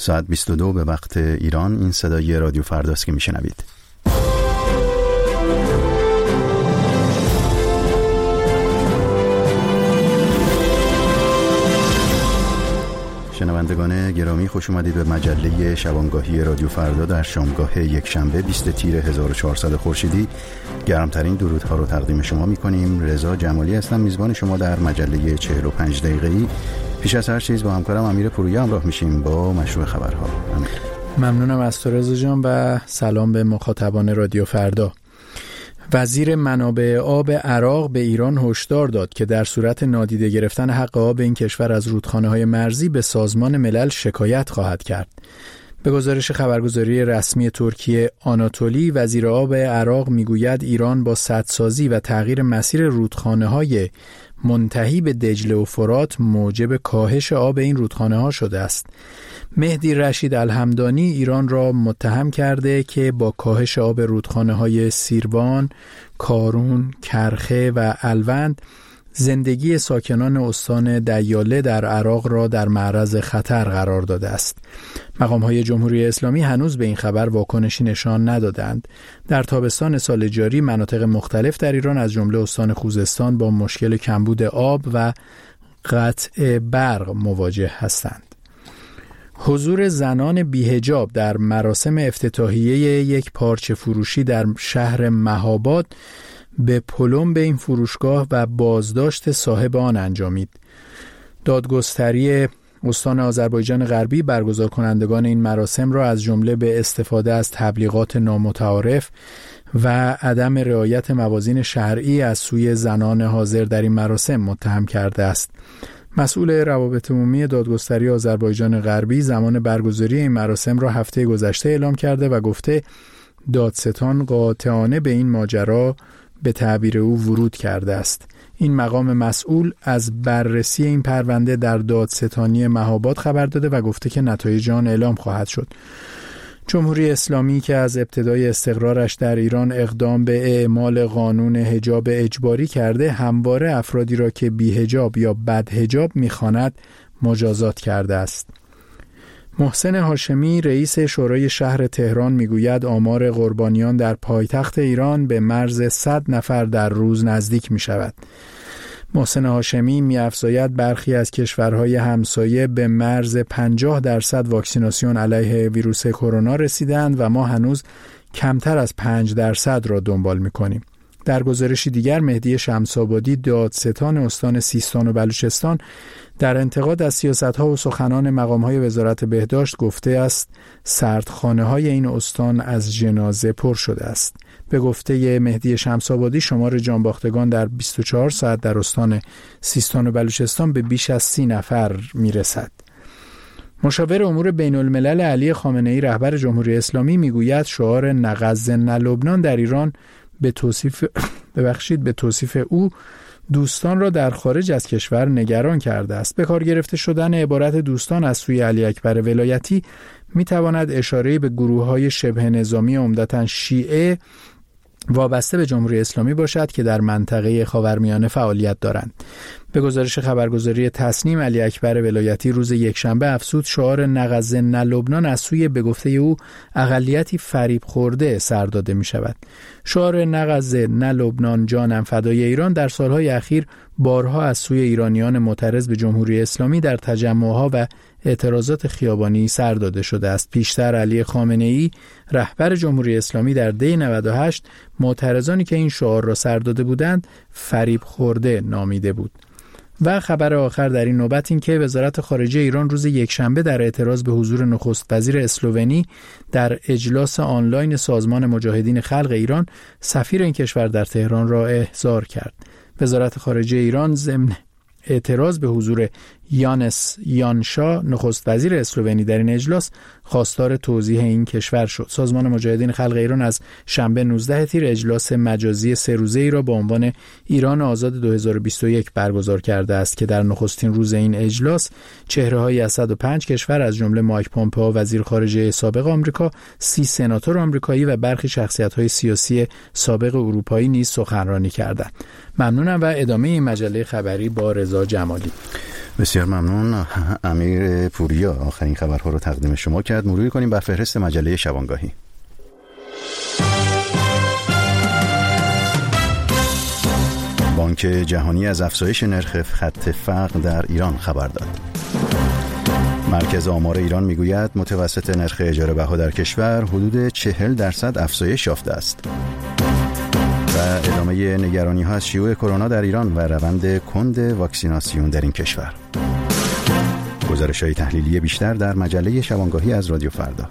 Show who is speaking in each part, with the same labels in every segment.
Speaker 1: ساعت 22 به وقت ایران. این صدای رادیو فرداست که میشنوید. شنوندگان گرامی، خوش اومدید به مجله شبانگاهی رادیو فردا در شامگاه یکشنبه 20 تیر 1400 خورشیدی. گرمترین درودها رو تقدیم شما میکنیم. رضا جمالی هستم، میزبان شما در مجله 45 دقیقه‌ای. پیش از هر چیز با همکارم امیر پوریه همراه میشیم با مشروع خبرها.
Speaker 2: ممنونم از تو رضا جان و سلام به مخاطبان رادیو فردا. وزیر منابع آب عراق به ایران هشدار داد که در صورت نادیده گرفتن حق آب این کشور از رودخانه‌های مرزی به سازمان ملل شکایت خواهد کرد. به گزارش خبرگزاری رسمی ترکیه آناتولی، وزیر آب عراق میگوید ایران با سدسازی و تغییر مسیر رودخانه‌های منتهی به دجله و فرات موجب کاهش آب این رودخانه‌ها شده است. مهدی رشید الحمدانی ایران را متهم کرده که با کاهش آب رودخانه‌های سیروان، کارون، کرخه و الوند زندگی ساکنان استان دیاله در عراق را در معرض خطر قرار داده است. مقام‌های جمهوری اسلامی هنوز به این خبر واکنشی نشان ندادند. در تابستان سال جاری مناطق مختلف در ایران از جمله استان خوزستان با مشکل کمبود آب و قطع برق مواجه هستند. حضور زنان بی‌حجاب در مراسم افتتاحیه یک پارچه فروشی در شهر مهاباد به پلم به این فروشگاه و بازداشت صاحب آن انجامید. دادگستری استان آذربایجان غربی برگزار کنندگان این مراسم را از جمله به استفاده از تبلیغات نامتعارف و عدم رعایت موازین شرعی از سوی زنان حاضر در این مراسم متهم کرده است. مسئول روابط عمومی دادگستری آذربایجان غربی زمان برگزاری این مراسم را هفته گذشته اعلام کرده و گفته دادستان قاطعانه به این ماجرا به تعبیر او ورود کرده است. این مقام مسئول از بررسی این پرونده در دادستانی مهاباد خبر داده و گفته که نتایج آن اعلام خواهد شد. جمهوری اسلامی که از ابتدای استقرارش در ایران اقدام به اعمال قانون حجاب اجباری کرده، همواره افرادی را که بی‌حجاب یا بدحجاب می‌خواند مجازات کرده است. محسن هاشمی رئیس شورای شهر تهران میگوید آمار قربانیان در پایتخت ایران به مرز 100 نفر در روز نزدیک می شود. محسن هاشمی می‌افزاید برخی از کشورهای همسایه به مرز 50% واکسیناسیون علیه ویروس کرونا رسیدند و ما هنوز کمتر از 5% را دنبال می‌کنیم. در گزارشی دیگر مهدی شمس‌آبادی دادستان استان سیستان و بلوچستان در انتقاد از سیاست‌ها و سخنان مقام‌های وزارت بهداشت گفته است سردخانه‌های این استان از جنازه پر شده است. به گفته مهدی شمس‌آبادی شمار جانباختگان در 24 ساعت در استان سیستان و بلوچستان به بیش از 30 نفر میرسد. مشاور امور بین الملل علی خامنه‌ای رهبر جمهوری اسلامی میگوید شعار نه غزه نه لبنان در ایران به توصیف او دوستان را در خارج از کشور نگران کرده است. به کار گرفته شدن عبارت دوستان از سوی علی اکبر ولایتی میتواند اشاره به گروه‌های شبه نظامی عمدتاً شیعه وابسته به جمهوری اسلامی باشد که در منطقه خاورمیانه فعالیت دارند. به گزارش خبرگزاری تسنیم علی اکبر ولایتی روز یکشنبه افزود شعار نه غزه نه لبنان از سوی به گفته او اقلیتی فریب خورده سر داده می شود. شعار نه غزه نه لبنان جانم فدای ایران در سالهای اخیر بارها از سوی ایرانیان معترض به جمهوری اسلامی در تجمعها و اعتراضات خیابانی سر داده شده است. پیشتر علی خامنه‌ای رهبر جمهوری اسلامی در دی 98 معترضانی که این شعار را سر داده بودند فریب خورده نامیده بود. و خبر آخر در این نوبت این که وزارت خارجه ایران روز یکشنبه در اعتراض به حضور نخست وزیر اسلوونی در اجلاس آنلاین سازمان مجاهدین خلق ایران سفیر این کشور در تهران را احضار کرد. وزارت خارجه ایران ضمن اعتراض به حضور یانس یانشا نخست وزیر اسلوونی در این اجلاس خواستار توضیح این کشور شد. سازمان مجاهدین خلق ایران از شنبه 19 تیر اجلاس مجازی 3 روزه‌ای را با عنوان ایران آزاد 2021 برگزار کرده است که در نخستین روز این اجلاس چهره‌هایی از 105 کشور از جمله مایک پومپئو وزیر خارجه سابق آمریکا، 30 سناتور آمریکایی و برخی شخصیت‌های سیاسی سابق اروپایی نیز سخنرانی کردند. ممنونم و ادامه این مجله خبری با رضا جمالی.
Speaker 1: بسیار ممنون. امیر پوریا آخرین خبرها رو تقدیم شما کرد. مروری کنیم بر فهرست مجله شبانگاهی. بانک جهانی از افزایش نرخ خط فقر در ایران خبر داد. مرکز آمار ایران میگوید متوسط نرخ اجاره بها در کشور حدود 40% افزایش یافته است. و ادامه نگرانی ها از شیوع کرونا در ایران و روند کند واکسیناسیون در این کشور. گزارش های تحلیلی بیشتر در مجله شبانگاهی از رادیو فردا.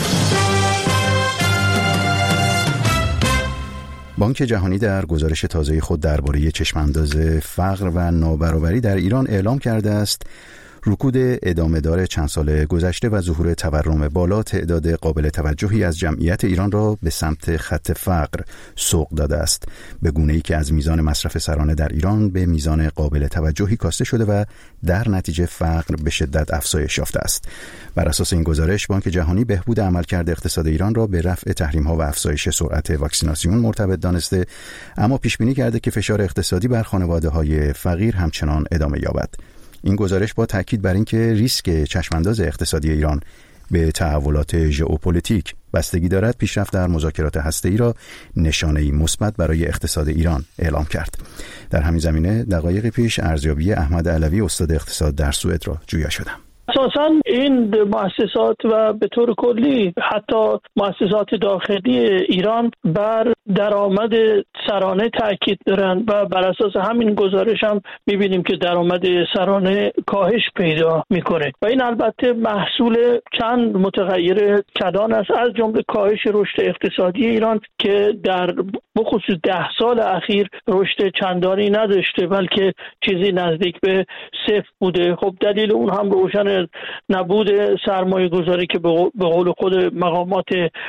Speaker 1: بانک جهانی در گزارش تازه خود درباره چشمانداز فقر و نابرابری در ایران اعلام کرده است رکود ادامه‌دار چند سال گذشته و ظهور تورم بالا تعداد قابل توجهی از جمعیت ایران را به سمت خط فقر سوق داده است، به گونه‌ای که از میزان مصرف سرانه در ایران به میزان قابل توجهی کاسته شده و در نتیجه فقر به شدت افزایش یافته است. بر اساس این گزارش بانک جهانی بهبود عملکرد اقتصاد ایران را به رفع تحریم‌ها و افزایش سرعت واکسیناسیون مرتبط دانسته، اما پیش بینی کرده که فشار اقتصادی بر خانواده‌های فقیر همچنان ادامه یابد. این گزارش با تاکید بر اینکه ریسک چشمانداز اقتصادی ایران به تحولات ژئوپلیتیک بستگی دارد، پیشرفت در مذاکرات هسته‌ای را نشانه‌ای مثبت برای اقتصاد ایران اعلام کرد. در همین زمینه دقایق پیش ارزیابی احمد علوی استاد اقتصاد در سوئد را جویا شدم.
Speaker 3: اساساً این مؤسسات و به طور کلی حتی مؤسسات داخلی ایران بر درآمد سرانه تاکید دارند و بر اساس همین گزارش هم می‌بینیم که درآمد سرانه کاهش پیدا می‌کنه و این البته محصول چند متغیر کلان است، از جمله کاهش رشد اقتصادی ایران که در بخصوص 10 سال اخیر رشد چندانی نداشته بلکه چیزی نزدیک به صفر بوده. خب دلیل اون هم روشن نبود سرمایه گذاری که به قول خود مقامات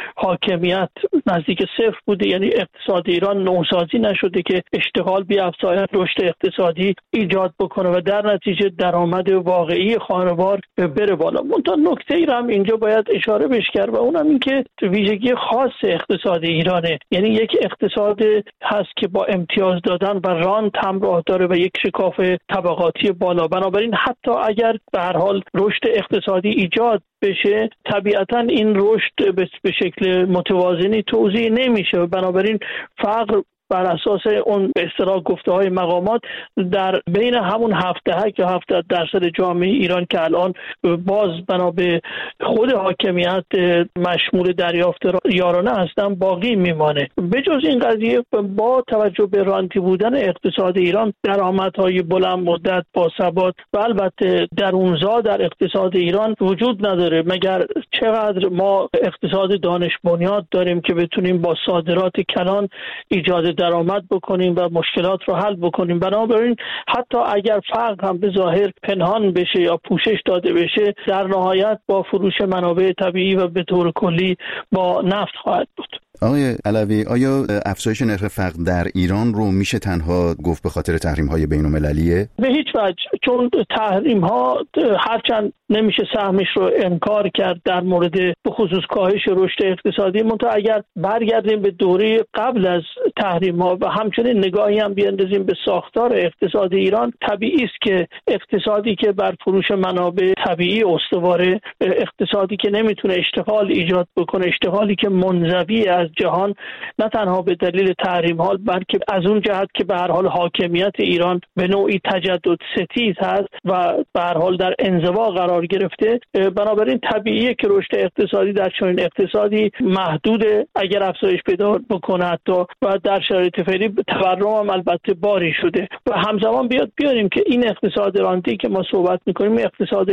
Speaker 3: حاکمیت نزدیک صفر بوده، یعنی اقتصاد ایران نوسازی نشده که اشتغال بیافزاید، رشد اقتصادی ایجاد بکنه و در نتیجه درآمد واقعی خانوار بره بالا. منتها نکته ای رو هم اینجا باید اشاره بش کرد و اونم این که ویژگی خاص اقتصاد ایرانه، یعنی یک اقتصاد هست که با امتیاز دادن و رانت همراه داره و یک شکاف طبقاتی بالا. بنابراین حتی اگر به هر حال رشد اقتصادی ایجاد بشه، طبیعتاً این رشد به شکل متوازنی توزیع نمیشه و بنابراین فقر بر اساس اون به اصطلاح گفته‌های مقامات در بین همون 70 یا 70% جامعه ایران که الان باز بنا به خود حاکمیت مشمول دریافت یارانه هستن باقی میمانه. بجز این قضیه با توجه به رانتی بودن اقتصاد ایران، درآمدهای بلند مدت با ثبات و البته درونزا در اقتصاد ایران وجود نداره، مگر چقدر ما اقتصاد دانش بنیاد داریم که بتونیم با صادرات کلان ایجاد درآمد بکنیم و مشکلات رو حل بکنیم. بنابراین حتی اگر فقر هم به ظاهر پنهان بشه یا پوشش داده بشه، در نهایت با فروش منابع طبیعی و به طور کلی با نفت خواهد بود.
Speaker 1: آقای علوی، آیا افزایش نرخ فقر در ایران رو میشه تنها گفت به خاطر تحریم‌های بین‌المللیه؟
Speaker 3: به هیچ وجه، چون تحریم‌ها هرچند نمیشه سهمش رو انکار کرد در مورد به خصوص کاهش رشد اقتصادی، منتها اگر برگردیم به دوره قبل از تحریم‌ها و همچنین نگاهی هم بیاندازیم به ساختار اقتصاد ایران، طبیعی است که اقتصادی که بر فروش منابع طبیعی استواره، اقتصادی که نمیتونه اشتغال ایجاد بکنه، اشتغالی که منزوی از جهان، نه تنها به دلیل تحریم‌ها بلکه از اون جهت که به هر حال حاکمیت ایران به نوعی تجدد ستیز هست و به هر حال در انزوا قرار گرفته، بنابراین طبیعیه که رشد اقتصادی در چنین اقتصادی محدوده. اگر افزایش پیدا بکنه حتی و در شرایط فعلی تورم هم البته باری شده و همزمان بیاریم که این اقتصاد رانتی که ما صحبت می‌کنیم اقتصاد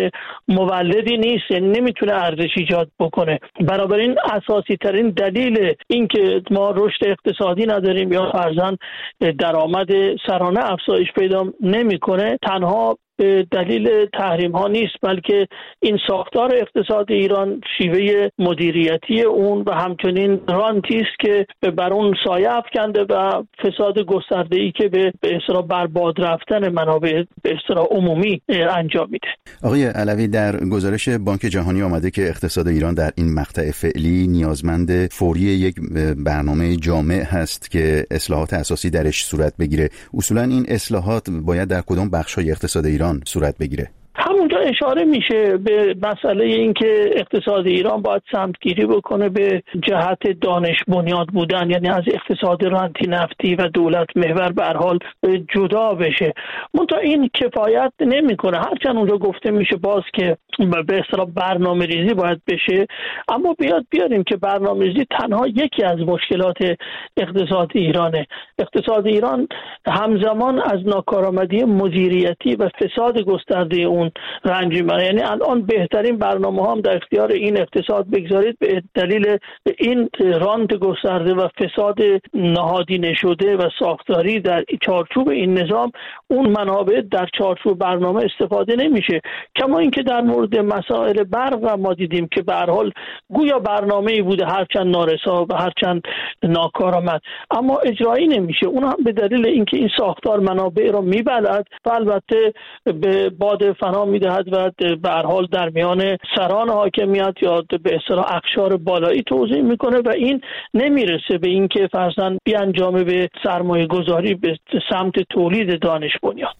Speaker 3: مولدی نیست، یعنی نمیتونه ارزش ایجاد بکنه. بنابراین اساسی ترین دلیل اینکه ما رشد اقتصادی نداریم یا فرضاً درآمد سرانه افزایش پیدا نمیکنه تنها به دلیل تحریم ها نیست، بلکه این ساختار اقتصاد ایران، شیوه مدیریتی اون و همچنین رانتی است که بر اون سایه افکنده و فساد گسترده‌ای که به اصطلاح برباد رفتن منابع به اصطلاح عمومی انجام میده.
Speaker 1: آقای علوی، در گزارش بانک جهانی آمده که اقتصاد ایران در این مقطع فعلی نیازمند فوری یک برنامه جامع هست که اصلاحات اساسی درش صورت بگیره. اصولا این اصلاحات باید در کدام بخش‌های اقتصاد ایران صورت بگیره؟
Speaker 3: همونجا اشاره میشه به مسئله اینکه اقتصاد ایران باید سمتگیری بکنه به جهت دانش بنیاد بودن، یعنی از اقتصاد رانتی نفتی و دولت محور به هر حال جدا بشه. منتها این کفایت نمیکنه، هرچند اونجا گفته میشه باز که به اصطلاح برنامه‌ریزی باید بشه، اما بیاریم که برنامه‌ریزی تنها یکی از مشکلات اقتصاد ایرانه. اقتصاد ایران همزمان از ناکارآمدی مدیریتی و فساد گسترده اون رنج میبره. یعنی الان بهترین برنامه هم در اختیار این اقتصاد بگذارید به دلیل این رانت گسترده و فساد نهادینه شده و ساختاری در چارچوب این نظام، اون منابع در چارچوب برنامه استفاده نمیشه. کما اینکه در مورد مسائل برق ما دیدیم که به هر حال گویا برنامه‌ای بوده هرچند نارسا و هرچند ناکارآمد، اما اجرایی نمیشه. اون هم به دلیل اینکه این ساختار منابع را میبلد و البته به باد فنا میدهد و به هر حال در میان سران حاکمیت یا به اصطلاح اقشار بالایی توزیع میکنه و این نمیرسه به اینکه فرضاً بیانجامه به سرمایه گذاری به سمت تولید دانش بنیاد.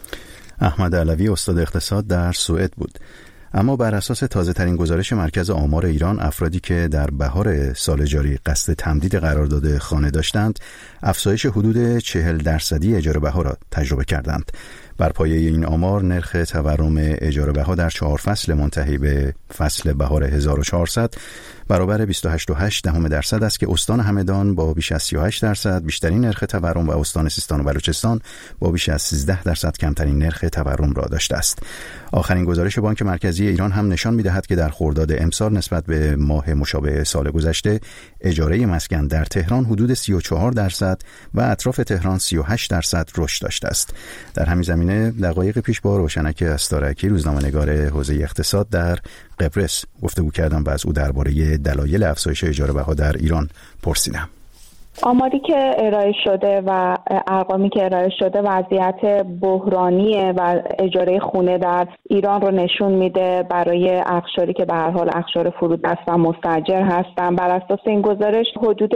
Speaker 1: احمد علوی استاد اقتصاد در سوئد بود. اما بر اساس تازه ترین گزارش مرکز آمار ایران، افرادی که در بهار سال جاری قصد تمدید قرارداد خانه داشتند، افزایش حدود 40% اجاره بها را تجربه کردند. بر پایه این آمار، نرخ تورم اجاره بها در 4 فصل منتهی به فصل بهار 1400 برابر 28.8% است که استان همدان با بیش از 38% بیشترین نرخ تورم و استان سیستان و بلوچستان با بیش از 13% کمترین نرخ تورم را داشته است. آخرین گزارش بانک مرکزی ایران هم نشان می‌دهد که در خرداد امسال نسبت به ماه مشابه سال گذشته اجاره مسکن در تهران حدود 34% و اطراف تهران 38% رشد داشته است. در همین زمینه دقایق پیش با روشنک استارکی، روزنامه‌نگار حوزه اقتصاد در قبرس، گفتگو کردم و از او درباره دلایل افزایش اجاره بها در ایران پرسیدم.
Speaker 4: آماری که ارائه شده و ارقامی که ارائه شده وضعیت بحرانی و اجاره خونه در ایران رو نشون میده برای اقشاری که به هر حال اقشار فرودست و مستاجر هستن. بر اساس این گزارش حدود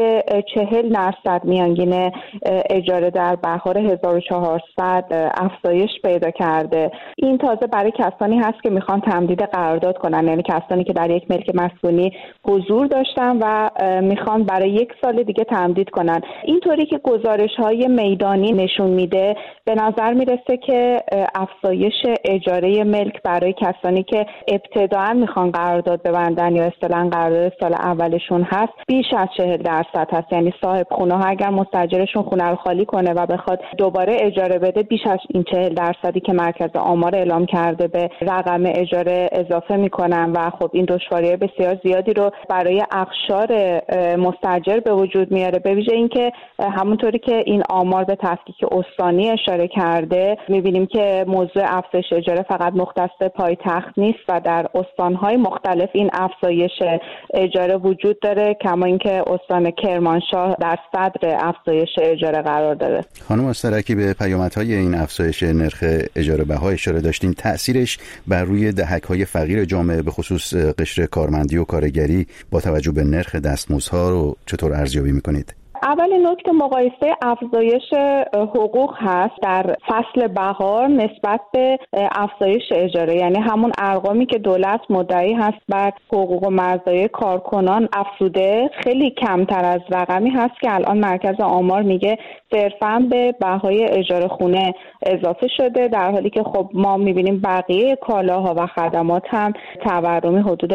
Speaker 4: 40% میانگین اجاره در بهار 1400 افزایش پیدا کرده. این تازه برای کسانی هست که میخوان تمدید قرارداد کنن، یعنی کسانی که در یک ملک مسکونی حضور داشتن و میخوان برای 1 سال دیگه تمدید کنن. اینطوری که گزارش‌های میدانی نشون میده، به نظر میرسه که افزایش اجاره ملک برای کسانی که ابتداءً میخوان قرارداد ببندن یا اصطلاحاً قرارداد سال اولشون هست بیش از 40% هست. یعنی صاحب خونه ها اگر مستاجرشون خونه رو خالی کنه و بخواد دوباره اجاره بده، بیش از این 40% که مرکز آمار اعلام کرده به رقم اجاره اضافه میکنن و خب این دشواری‌های بسیار زیادی رو برای اقشار مستاجر به وجود میاره. به ویژه اینکه همونطوری که این آمار به تفکیک استانی اشاره کرده، میبینیم که موضوع افزایش اجاره فقط مختص پایتخت نیست و در استانهای مختلف این افزایش اجاره وجود داره، کما اینکه استان کرمانشاه در صدر افزایش اجاره قرار داره.
Speaker 1: خانم استارکی، به پیامدهای این افزایش نرخ اجاره بها اشاره داشتین. تأثیرش بر روی دهک‌های فقیر جامعه به خصوص قشر کارمندی و کارگری با توجه به نرخ دستمزدها رو چطور ارزیابی میکنید؟
Speaker 4: اولین نکته مقایسه افزایش حقوق هست در فصل بهار نسبت به افزایش اجاره، یعنی همون ارقامی که دولت مدعی هست بر حقوق و مزایای کارکنان افزوده خیلی کمتر از رقمی هست که الان مرکز آمار میگه صرفاً به بهای اجاره خونه اضافه شده، در حالی که خب ما میبینیم بقیه کالاها و خدمات هم تورمی حدود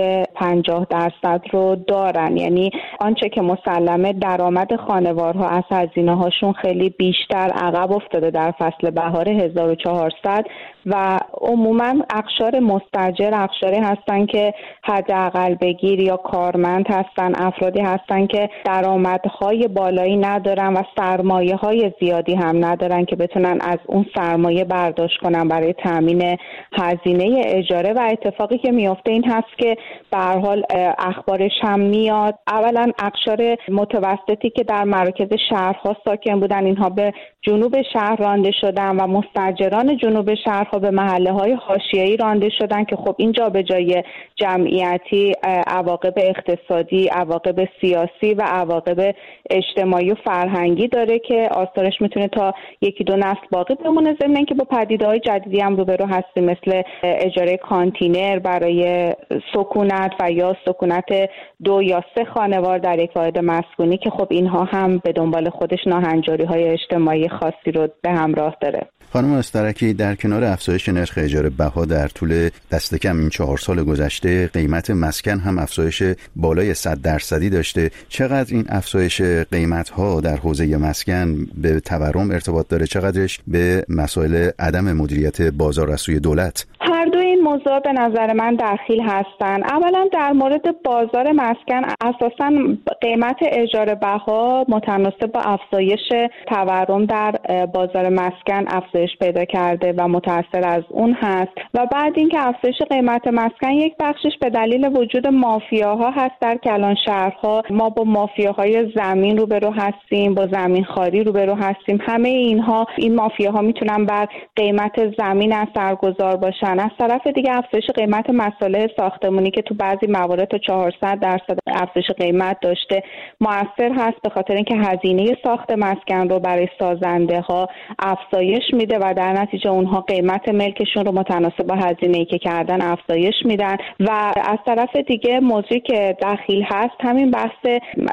Speaker 4: 50% رو دارن. یعنی آنچه که مسلمه درآمد خانوارها از هزینه هاشون خیلی بیشتر عقب افتاده در فصل بهار 1400 و عموما اقشار مستاجر اقشاری هستن که حداقل بگیر یا کارمند هستن، افرادی هستن که درآمدهای بالایی ندارن و سرمایه‌های زیادی هم ندارن که بتونن از اون سرمایه برداشت کنن برای تامین هزینه اجاره. و اتفاقی که میفته این هست که به هر حال اخبارش هم میاد، اولا اقشار متوسطی که در مراکز شهرها ساکن بودن اینها به جنوب شهر رانده شدن و مستاجران جنوب شهر شهرها به محله‌های حاشیه‌ای رانده شدن که خب این جابجایی جمعیتی عواقب اقتصادی، عواقب سیاسی و عواقب اجتماعی و فرهنگی داره که آثارش میتونه تا 1-2 نسل باقی بمونه. ضمن اینکه با پدیده‌های جدیدی هم روبرو هستیم مثل اجاره کانتینر برای سکونت و یا سکونت 2 یا 3 خانوار در یک واحد مسکونی که خب اینها هم به دنبال خودش ناهنجاری‌های اجتماعی خاصی رو به همراه داره.
Speaker 1: خانم استرکی، در کنار افزایش نرخ اجاره بها در طول دست کم این 4 سال گذشته، قیمت مسکن هم افزایش بالای 100% داشته. چقدر این افزایش قیمت‌ها در حوزه مسکن به تورم ارتباط داره؟ چقدرش به مسائل عدم مدیریت بازار از سوی دولت؟
Speaker 4: هر دو این موضوع به نظر من دخیل هستن. اولا در مورد بازار مسکن، اساساً قیمت اجاره بها متناسب با افزایش تورم در بازار مسکن افزایش پیدا کرده و متأثر از اون هست. و بعد اینکه افزایش قیمت مسکن یک بخشش به دلیل وجود مافیاها هست در کلان شهرها. ما با مافیاهای زمین روبرو هستیم، با زمین خواری روبرو هستیم. همه اینها، این مافیاها میتونن بر قیمت زمین اثرگذار باشن. از طرف دیگه افزایش قیمت مصالح ساختمانی که تو بعضی موارد تا 400% افزایش قیمت داشته مؤثر هست، به خاطر اینکه هزینه ساخت مسکن رو برای سازنده ها افزایش میده و در نتیجه اونها قیمت ملکشون رو متناسب با هزینه‌ای که کردن افزایش میدن. و از طرف دیگه موضوعی که دخیل هست همین بحث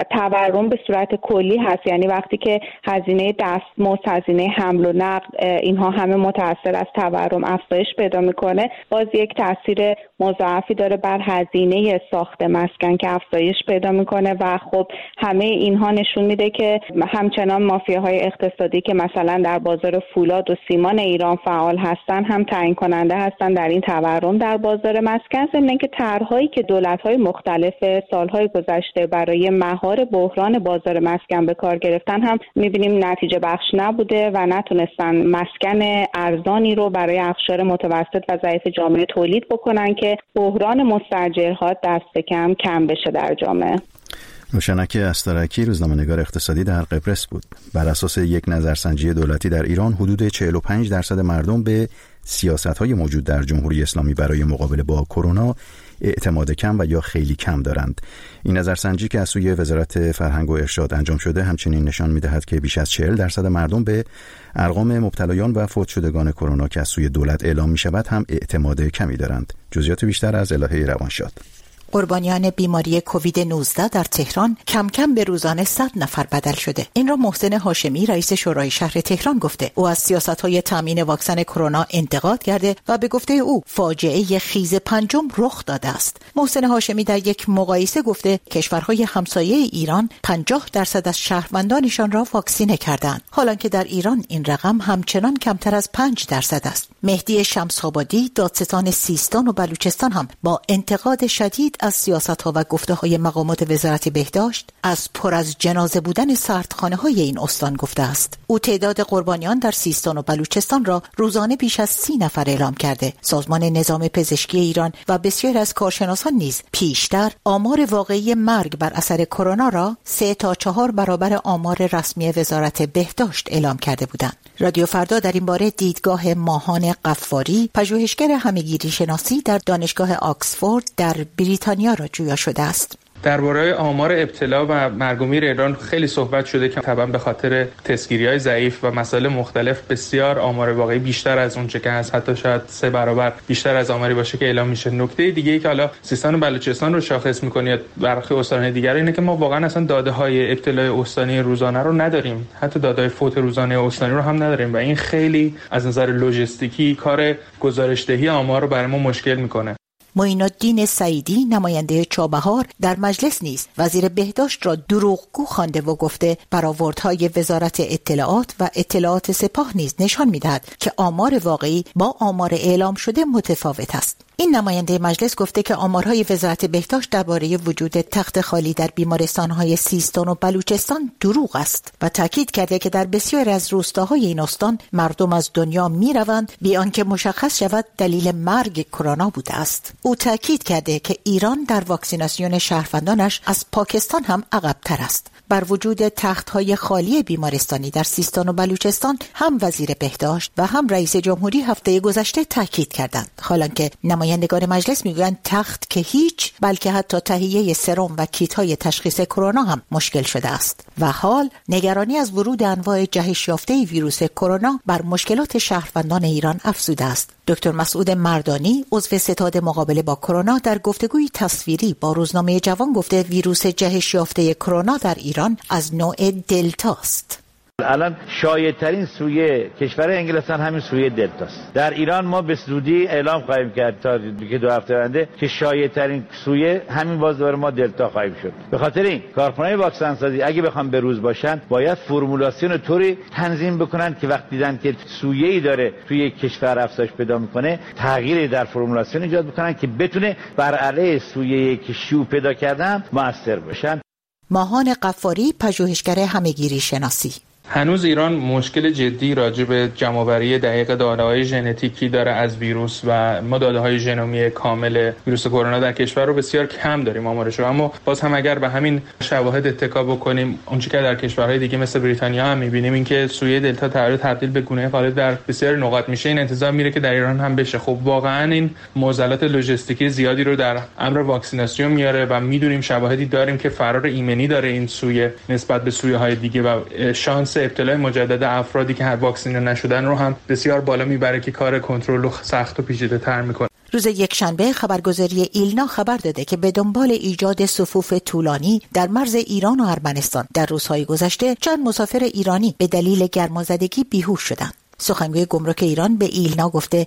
Speaker 4: تورم به صورت کلی هست، یعنی وقتی که هزینه دستمزد، هزینه حمل و نقل، اینها همه متأثر از تورم افزایش پیدا میکنه، باز یک تاثیر مضاعفی داره بر هزینه ساخت مسکن که افزایش پیدا میکنه. و خب همه اینها نشون میده که همچنان مافیاهای اقتصادی که مثلا در بازار فولاد و سیمان ایران فعال هستن هم تعیین کننده هستن در این تورم در بازار مسکن. ضمن اینکه طرح‌هایی که دولت‌های مختلف سالهای گذشته برای مهار بحران بازار مسکن به کار گرفتن هم میبینیم نتیجه بخش نبوده و نتونستن مسکن ارزانی رو برای اقشار متوسط و ضعیف جامعه تولید بکنن که بحران مستاجرها دست کم بشه در جامعه.
Speaker 1: روشنک استرکی، روزنامه‌نگار اقتصادی در قبرس بود. بر اساس یک نظرسنجی دولتی در ایران حدود 45% مردم به سیاست‌های موجود در جمهوری اسلامی برای مقابله با کرونا اعتماد کم و یا خیلی کم دارند. این نظرسنجی که از سوی وزارت فرهنگ و ارشاد انجام شده همچنین نشان می‌دهد که بیش از 40% مردم به ارقام مبتلایان و فوت شدگان کرونا که از سوی دولت اعلام می‌شود هم اعتماد کمی دارند. جزئیات بیشتر از الهه روانشاد.
Speaker 5: قربانیان بیماری کووید 19 در تهران کم کم به روزانه 100 نفر بدل شده. این را محسن هاشمی، رئیس شورای شهر تهران گفته. او از سیاست‌های تامین واکسن کرونا انتقاد کرده و به گفته او فاجعه خیز پنجم رخ داده است. محسن هاشمی در یک مقایسه گفته کشورهای همسایه ایران 50% از شهروندانشان را واکسینه کردند، حالانکه در ایران این رقم همچنان کمتر از 5% است. مهدی شمس‌آبادی، دادستان سیستان و بلوچستان هم با انتقاد شدید از سیاست‌ها و گفته‌های مقامات وزارت بهداشت از پر از جنازه بودن سردخانه‌های این استان گفته است. او تعداد قربانیان در سیستان و بلوچستان را روزانه بیش از 30 نفر اعلام کرده. سازمان نظام پزشکی ایران و بسیاری از کارشناسان نیز پیشتر آمار واقعی مرگ بر اثر کرونا را 3 تا 4 برابر آمار رسمی وزارت بهداشت اعلام کرده بودند. رادیو فردا در این باره دیدگاه ماهان قفاری، پژوهشگر همه‌گیری شناسی در دانشگاه آکسفورد در بریتانیا را جویا شده است.
Speaker 6: درباره آمار ابتلا و مرگ و میر ایران خیلی صحبت شده که طبعا به خاطر تستگیری‌های ضعیف و مسائل مختلف بسیار آمار واقعی بیشتر از اون چه که هست، حتی شاید 3 برابر بیشتر از آماری باشه که اعلام میشه. نکته دیگه‌ای که حالا سیستان و بلوچستان رو شاخص می‌کنه یا برخی استان‌های دیگر اینه که ما واقعا اصلا داده‌های ابتلای استانی روزانه رو نداریم، حتی داده‌های فوت روزانه استانی رو هم نداریم و این خیلی از نظر لوجستیکی کار گزارش‌دهی آمار رو برای ما مشکل می‌کنه.
Speaker 5: معین الدین سعیدی، نماینده چابهار، در مجلس نیز وزیر بهداشت را دروغگو خوانده و گفته برآوردهای وزارت اطلاعات و اطلاعات سپاه نیز نشان می‌دهد که آمار واقعی با آمار اعلام شده متفاوت است. این نماینده مجلس گفته که آمارهای وزارت بهداشت درباره وجود تخت خالی در بیمارستان‌های سیستان و بلوچستان دروغ است و تاکید کرده که در بسیاری از روستاهای این استان مردم از دنیا می‌روند بی آنکه مشخص شود دلیل مرگ کرونا بوده است. او تاکید کرده که ایران در واکسیناسیون شهروندانش از پاکستان هم عقب‌تر است. بر وجود تخت‌های خالی بیمارستانی در سیستان و بلوچستان هم وزیر بهداشت و هم رئیس جمهوری هفته گذشته تاکید کردند، حالانکه نمایندگان مجلس میگویند تخت که هیچ، بلکه حتی تهیه سرم و کیت‌های تشخیص کرونا هم مشکل شده است و حال نگرانی از ورود انواع جهش یافته ویروس کرونا بر مشکلات شهروندان ایران افزوده است. دکتر مسعود مردانی عضو ستاد مقابله با کرونا در گفتگوی تصویری با روزنامه جوان گفته ویروس جهش یافته کرونا در ایران از نوع دلتا است.
Speaker 7: الان شایع‌ترین سویه کشور انگلستان همین سویه دلتاست. در ایران ما به زودی اعلام خواهیم کرد تا که 2 هفته آینده که شایع‌ترین سویه همین بازدار ما دلتا خواهیم شد. به خاطر این کارخانه‌های واکسن سازی اگه بخوام به روز باشن باید فرمولاسیون طوری تنظیم بکنن که وقتی دیدن که سویه‌ای داره توی کشور افزایش پیدا میکنه تغییری در فرمولاسیون ایجاد بکنن که بتونه بر علیه سویه‌ای که شیوع پیدا کردن موثر باشن.
Speaker 5: ماهان قفاری، پژوهشگر همه‌گیری شناسی:
Speaker 6: هنوز ایران مشکل جدی راجع به جمع‌آوری دقیق داده‌های ژنتیکی داره از ویروس و ما داده‌های ژنومی کامل ویروس کرونا در کشور رو بسیار کم داریم آمارش رو. اما باز هم اگر به همین شواهد اتکا بکنیم، اونچه که در کشورهای دیگه مثل بریتانیا هم می‌بینیم این که سویه دلتا تبدیل به گونه غالب در بسیار نقاط میشه، این انتظار میره که در ایران هم بشه. خب واقعا این معضلات لوجستیکی زیادی رو در امر واکسیناسیون میاره و میدونیم شواهدی داریم که فرار ایمنی داره این سویه نسبت به سویه‌های دیگه و شانس ابتلای مجدد افرادی که هر واکسینه نشدن رو هم بسیار بالا میبره که کار کنترل رو سخت و پیچیده‌تر میکنه.
Speaker 5: روز یکشنبه خبرگزاری ایلنا خبر داده که به دنبال ایجاد صفوف طولانی در مرز ایران و ارمنستان در روزهای گذشته چند مسافر ایرانی به دلیل گرمازدگی بیهوش شدند. سخنگوی گمرک ایران به ایلنا گفته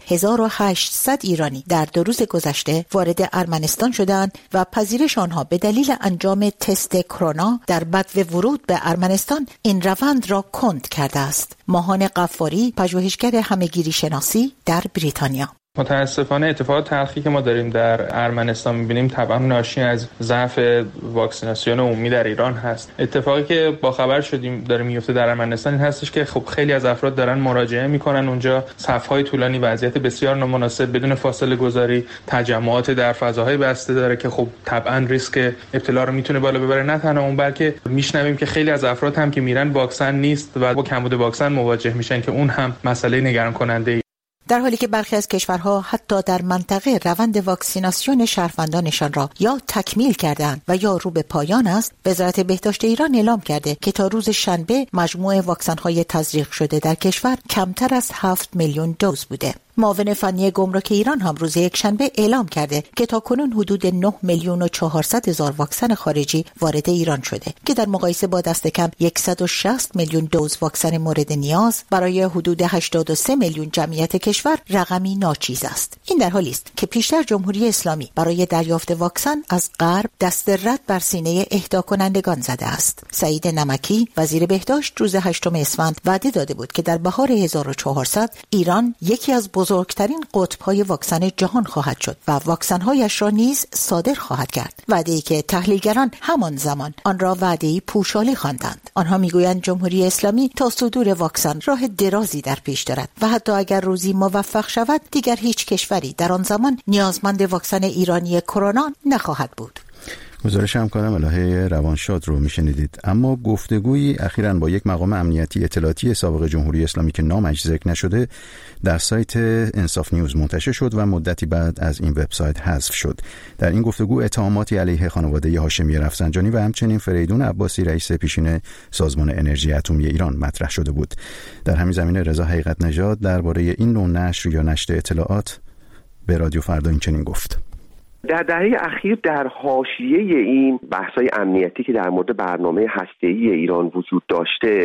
Speaker 5: 1800 ایرانی در 2 روز گذشته وارد ارمنستان شدند و پذیرش آنها به دلیل انجام تست کرونا در بدو ورود به ارمنستان این روند را کند کرده است. ماهان قفاری، پژوهشگر همه‌گیری شناسی در بریتانیا:
Speaker 6: متاسفانه اتفاقات تلخی که ما داریم در ارمنستان می‌بینیم طبعا ناشی از ضعف واکسیناسیون عمومی در ایران هست. اتفاقی که با خبر شدیم داره میفته در ارمنستان این هستش که خب خیلی از افراد دارن مراجعه میکنن اونجا، صف‌های طولانی، وضعیت بسیار نامناسب، بدون فاصله گذاری، تجمعات در فضاهای بسته داره که خب طبعا ریسک ابتلا رو میتونه بالا ببره. نه تنها اون بلکه میشنویم که خیلی از افراد هم که میرن واکسن نیست و با کمبود واکسن مواجه میشن که اون هم مسئله نگران کننده.
Speaker 5: در حالی که برخی از کشورها حتی در منطقه روند واکسیناسیون شهروندانشان را یا تکمیل کردند و یا رو به پایان است، وزارت بهداشت ایران اعلام کرده که تا روز شنبه مجموع واکسن‌های تزریق شده در کشور کمتر از 7 میلیون دوز بوده. معاون فنی گمرک ایران هم روز یکشنبه اعلام کرده که تاکنون حدود 9 میلیون و 400 هزار واکسن خارجی وارد ایران شده که در مقایسه با دست کم 160 میلیون دوز واکسن مورد نیاز برای حدود 83 میلیون جمعیت کشور رقمی ناچیز است. این در حالی است که پیشتر جمهوری اسلامی برای دریافت واکسن از غرب دست رد بر سینه اهدا کنندگان زده است. سعید نمکی وزیر بهداشت روز 8 اسفند وعده داده بود که در بهار 1400 ایران یکی از بزرگترین قطب‌های واکسن جهان خواهد شد و واکسن‌هایش را نیز صادر خواهد کرد. وعده‌ای که تحلیلگران همان زمان آن را وعده‌ای پوشالی خواندند. آنها میگویند جمهوری اسلامی تا صدور واکسن راه درازی در پیش دارد و حتی اگر روزی موفق شود دیگر هیچ کشوری در آن زمان نیازمند واکسن ایرانی کرونا نخواهد بود.
Speaker 1: گزارش همکارم الهه روانشاد رو میشنیدید. اما گفتگویی اخیراً با یک مقام امنیتی اطلاعاتی سابق جمهوری اسلامی که نامش ذکر نشده در سایت انصاف نیوز منتشر شد و مدتی بعد از این وبسایت حذف شد. در این گفتگو اتهاماتی علیه خانواده هاشمی رفسنجانی و همچنین فریدون عباسی رئیس پیشین سازمان انرژی اتمی ایران مطرح شده بود. در همین زمینه رضا حقیقت نژاد درباره این نوع نشر یا نشر اطلاعات به رادیو فردا این چنین گفت:
Speaker 8: در دهه اخیر در حاشیه این بحث‌های امنیتی که در مورد برنامه هسته‌ای ایران وجود داشته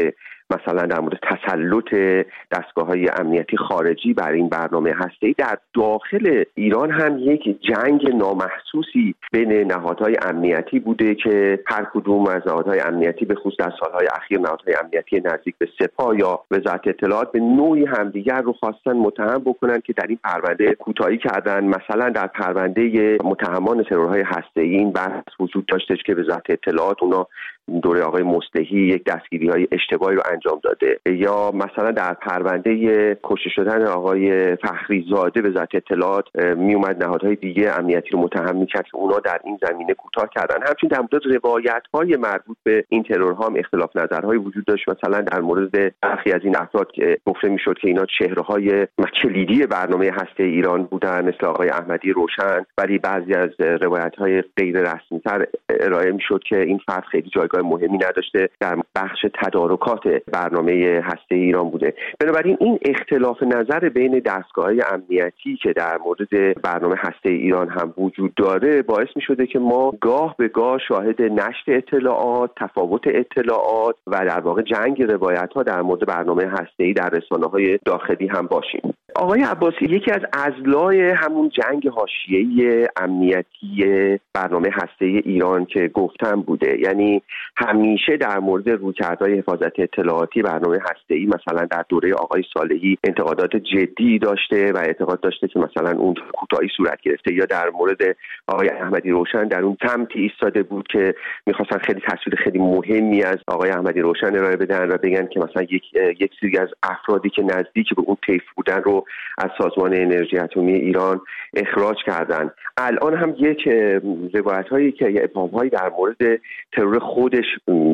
Speaker 8: مثلا در مورد تسلط دستگاه‌های امنیتی خارجی بر این برنامه هسته‌ای، در داخل ایران هم یک جنگ نامحسوسی بین نهادهای امنیتی بوده که هر کدوم از نهادهای امنیتی به خصوص در سالهای اخیر نهادهای امنیتی نزدیک به سپاه یا وزارت اطلاعات به نوعی همدیگر رو خواستن متهم بکنن که در این پرونده کوتاهی کردن. مثلا در پرونده متهمان ترورهای هسته‌ای این بحث وجود داشته که وزارت اطلاعات اونا دوره آقای مصلحی یک دستگیری‌های اشتباهی رو انجام داده، یا مثلا در پرونده کشته شدن آقای فخری زاده وزارت اطلاعات میومد نهادهای دیگه امنیتی رو متهم می‌کرد که اونا در این زمینه کوتاه کردن. همچنین در مورد روایت‌های مربوط به این ترورها هم اختلاف نظرهای وجود داشت. مثلا در مورد برخی از این افراد که گفته میشد که اینا چهره‌های کلیدی برنامه هسته‌ای ایران بودن مثل آقای احمدی روشن، ولی بعضی از روایت‌های غیر رسمی‌تر ارائه میشد که این فرد خیلی جایگاه مهمی نداشته، در بخش تدارکات برنامه هسته‌ای ایران بوده. بنابراین این اختلاف نظر بین دستگاه‌های امنیتی که در مورد برنامه هسته‌ای ایران هم وجود داره باعث می‌شده که ما گاه به گاه شاهد نشر اطلاعات، تفاوت اطلاعات و در واقع جنگ روایت‌ها در مورد برنامه هسته‌ای در رسانه‌های داخلی هم باشیم. آقای عباسی یکی از اضلاع همون جنگ حاشیه‌ای امنیتی برنامه هسته‌ای ایران که گفتم بوده، یعنی همیشه در مورد رویکردهای حفاظت اطلاعاتی برنامه هسته‌ای مثلا در دوره آقای صالحی انتقادات جدی داشته و اعتقاد داشته که مثلا اون کوتاهی صورت گرفته، یا در مورد آقای احمدی روشن در اون سمتی ایستاده بود که می‌خواستن خیلی تصویر خیلی مهمی از آقای احمدی روشن ارائه بدن و بگن که مثلا یک سری از افرادی که نزدیک به اون طیف بودن رو از سازمان انرژی اتمی ایران اخراج کردن. الان هم یک روایت‌هایی که ابهام‌هایی در مورد ترور خودش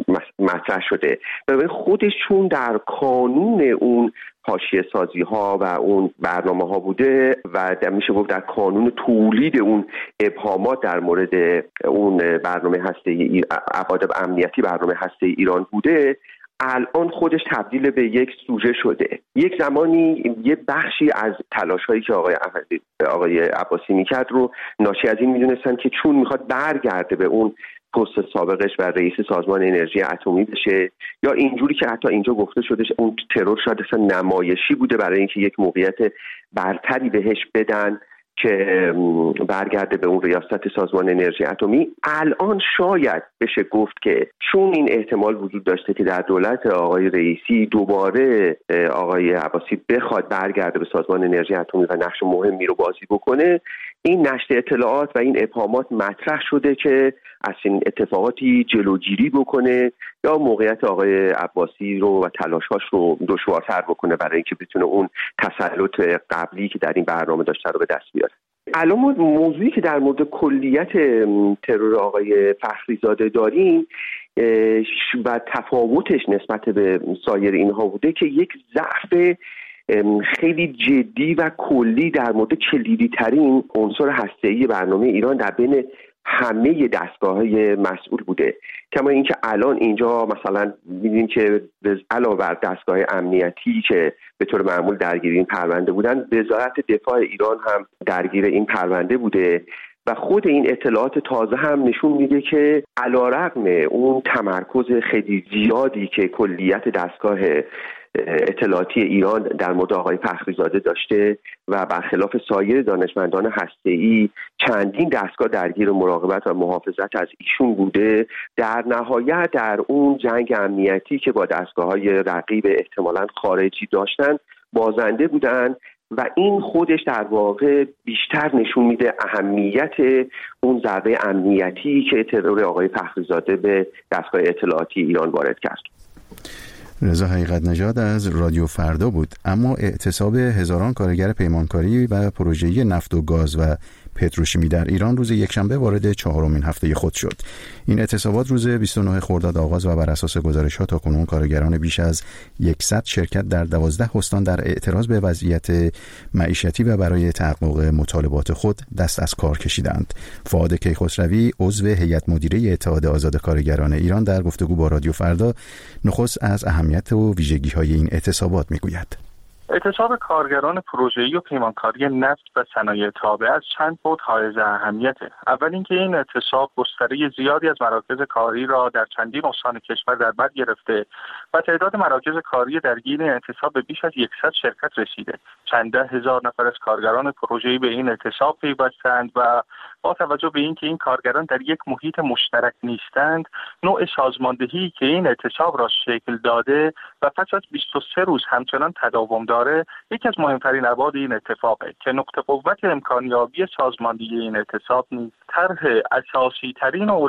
Speaker 8: مطرح شده. ببین خودش چون در کانون اون حاشیه سازی ها و اون برنامه ها بوده و میشه گفت در کانون تولید اون ابهامات در مورد اون برنامه هسته‌ای ابعاد امنیتی برنامه هسته‌ای ایران بوده، الان خودش تبدیل به یک سوژه شده. یک زمانی یه بخشی از تلاش‌هایی که آقای عباسی میکرد رو ناشی از این میدونستن که چون میخواد برگرده به اون پست سابقش و رئیس سازمان انرژی اتمی بشه، یا اینجوری که حتی اینجا گفته شده اون ترور شاید اصلا نمایشی بوده برای اینکه یک موقعیت برتری بهش بدن که برگرده به اون ریاست سازمان انرژی اتمی. الان شاید بشه گفت که چون این احتمال وجود داشته که در دولت آقای رئیسی دوباره آقای عباسی بخواد برگرده به سازمان انرژی اتمی و نقش مهمی رو بازی بکنه، این نشر اطلاعات و این ابهامات مطرح شده که از این اتفاقاتی جلوگیری بکنه یا موقعیت آقای عباسی رو و تلاش‌هاش رو دشوارتر بکنه برای اینکه بتونه اون تسلط قبلی که در این برنامه داشته رو به دست بیاره. الان موضوعی که در مورد کلیت ترور آقای فخری زاده داریم و تفاوتش نسبت به سایر اینها بوده که یک ضعف خیلی جدی و کلی در مورد کلیدی ترین عنصر هسته‌ای برنامه ایران در بین همه دستگاه‌های مسئول بوده. کما اینکه الان اینجا مثلا می‌بینیم که علاوه بر دستگاه امنیتی که به طور معمول درگیر این پرونده بودن، وزارت دفاع ایران هم درگیر این پرونده بوده و خود این اطلاعات تازه هم نشون میده که علیرغم اون تمرکز خیلی زیادی که کلیت دستگاه اطلاعاتی ایران در مورد آقای فخری زاده داشته و برخلاف سایر دانشمندان هسته‌ای چندین دستگاه درگیر مراقبت و محافظت از ایشون بوده، در نهایت در اون جنگ امنیتی که با دستگاه‌های رقیب احتمالاً خارجی داشتن بازنده بودن و این خودش در واقع بیشتر نشون میده اهمیت اون ضربه امنیتی که ترور آقای فخری زاده به دستگاه اطلاعاتی ایران وارد کرد.
Speaker 1: رضا حقیقت نژاد از رادیو فردا بود. اما اعتصاب هزاران کارگر پیمانکاری و پروژه‌ای نفت و گاز و پتروشیمی در ایران روز یکشنبه وارد 4مین هفته خود شد. این اعتصابات روز 29 خرداد آغاز و بر اساس گزارش‌ها تاکنون کارگران بیش از 100 شرکت در 12 استان در اعتراض به وضعیت معیشتی و برای تحقق مطالبات خود دست از کار کشیدند. فؤاد کیخسروی عضو هیئت مدیره اتحاد آزاد کارگران ایران در گفتگو با رادیو فردا نخست از اهمیت و ویژگی‌های این اعتصابات می‌گوید.
Speaker 9: اعتصاب کارگران پروژه‌ای و پیمانکاری نفت و صنایع تابع از چند بود حائز اهمیته. اول اینکه این اعتصاب گستره زیادی از مراکز کاری را در چندین استان کشور در بر گرفته و تعداد مراکز کاری درگیر اعتصاب به بیش از 100 شرکت رسیده. چند ده هزار نفر از کارگران پروژه‌ای به این اعتصاب پیوستند و با توجه به اینکه این کارگران در یک محیط مشترک نیستند، نوع سازماندهی که این اعتصاب را شکل داده و پس از 23 روز همچنان تداوم داره، یکی از مهمترین ابعاد این اتفاقه که نقطه قوت امکانیابی سازماندهی این اعتصاب نیز طرح اساسی ترین و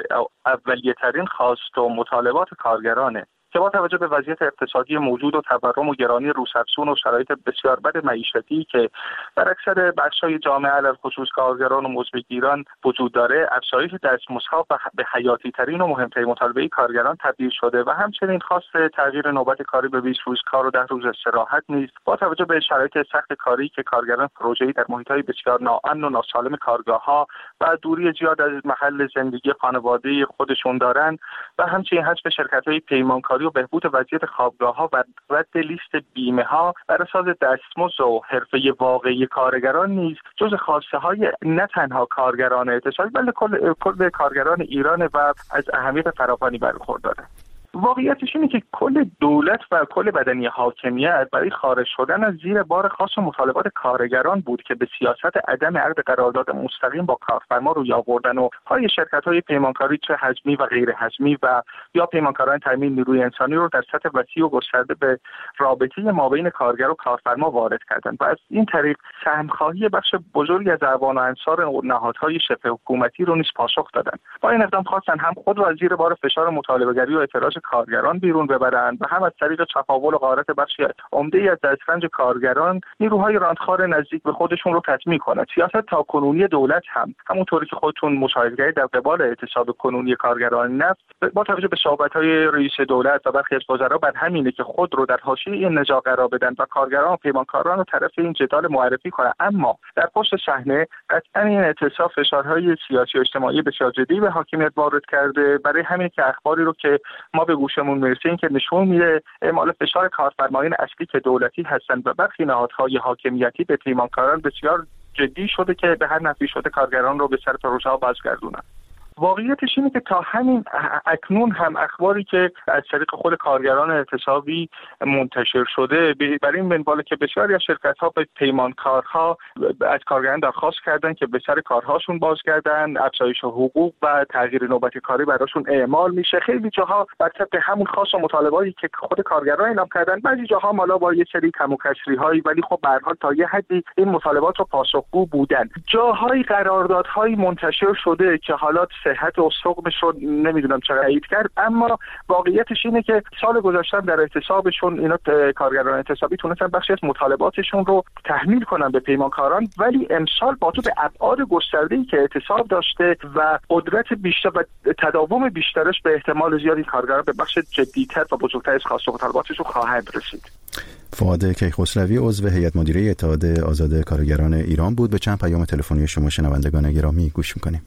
Speaker 9: اولیه ترین خواست و مطالبات کارگرانه که با توجه به وضعیت اقتصادی موجود و تورم و گرانی روسافزون و شرایط بسیار بد معیشتی که در اکثر بخش‌های جامعه علاوه خصوص کارگران و مزدگیران وجود داره، افزایش دستمزدها به حیاتی ترین و مهمترین مطالبه کارگران تبدیل شده و همچنین خواست تغییر نوبت کاری به 20 روز کار و 10 روز استراحت نیست. با توجه به شرایط سخت کاری که کارگران پروژه‌ای در محیط‌های بسیار ناامن و ناسالم کارگاه‌ها و دوری زیاد از محل زندگی خانواده خودشون دارند و همچنین حذف شرکت‌های پیمانکاری و بهبود وضعیت خوابگاه‌ها و رد لیست بیمه‌ها بر اساس دستمزد و حرفه واقعی کارگران نیز جز خواسته‌های نه تنها کارگران اعتصابی بلکه کل کارگران ایران و از اهمیت فراوانی برخورداره. واقعیتش اینه که کل دولت و کل بدنی حاکمیت برای خارج شدن از زیر بار خاص و مطالبات کارگران بود که به سیاست عدم عقد قرارداد مستقیم با کارفرما روی آوردن و پای شرکت‌های پیمانکاری چه حجمی و غیر حجمی و یا پیمانکاران تامین نیروی انسانی رو در سطح وسیع و گسترده به رابطه مابین کارگر و کارفرما وارد کردند و از این طریق سهم‌خواهی بخش بزرگی از اعوان و انصار نهادهای شبه حکومتی رو نیز پاسخ دادند. با این اقدام خواستن هم خود را از زیر بار فشار مطالبه‌گری و اعتراض کارگران بیرون ببرند و هم از طریق چپاول و غارت بخشی عمده‌ای از دسترنج کارگران نیروهای راندخار نزدیک به خودشون رو تطمیع کنند. سیاست تاکنونی دولت هم همونطوری که خودتون مشاهده کردید در قبال اعتصاب کنونی کارگران نفت با توجه به صحبت‌های رئیس دولت و برخی از وزرا بر همینه که خود رو در حاشیه این نزاع قرار بدن و کارگران و پیمانکاران رو طرف این جدال معرفی کنند. اما در پشت صحنه قطعاً این اعتصاب فشارهای سیاسی و اجتماعی بسیار جدی به حاکمیت وارد کرده. برای همین که اخباری رو که ما به گوشمون میرسه این که نشون میده اعمال فشار کارفرمایان اصلی که دولتی هستند و برخی نهادهای حاکمیتی به پیمانکاران بسیار جدی شده که به هر نحوی شده کارگران رو به سر پروژه ها بازگردونن. واقعیتش اینه که تا همین اکنون هم اخباری که از طریق خود کارگران اعتصابی منتشر شده برای این منواله که بسیاری از شرکت‌ها به پیمانکارها از کارگران درخواست کردن که به سر کارهاشون بازگردن، افزایش حقوق و تغییر نوبت کاری براشون اعمال میشه. خیلی جاها بر طبق همون خواست و مطالباتی که خود کارگران اعلام کردن، بعضی جاها مالا با یه سری کم و کسری‌هایی ولی خب به هر حال تا یه حدی این مطالبات رو پاسخگو بودن. جاهای قراردادهای منتشر شده که حالا صحت و ثقبش رو نمیدونم چقدر تایید کرد، اما واقعیتش اینه که سال گذشته در اعتصابشون اینا کارگران اعتصابی تونستن بخشی از مطالباتشون رو تحمیل کنن به پیمانکاران، ولی امسال با تو به ابعاد گسترده‌ای که اعتصاب داشته و قدرت بیشتر و تداوم بیشترش به احتمال زیادی کارگران به بخش جدی‌تر و بزرگتر از خواست و مطالباتشون خواهند رسید.
Speaker 1: فؤاد کیخسروی عضو هیئت مدیره اتحاد آزاد کارگران ایران بود. به چند پیام تلفنی شما شنوندگان گرامی گوش می‌کنیم.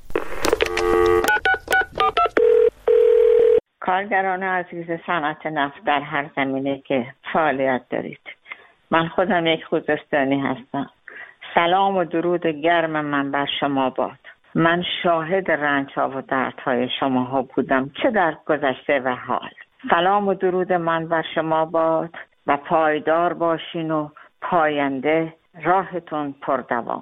Speaker 10: کارگران عزیز صنعت نفت در هر زمینه که فعالیت دارید، من خودم یک خوزستانی هستم. سلام و درود گرم من بر شما باد. من شاهد رنج‌ها و دردهای شماها بودم، چه در گذشته و حال. سلام و درود من بر شما باد و پایدار باشین و پاینده راهتون پردوام.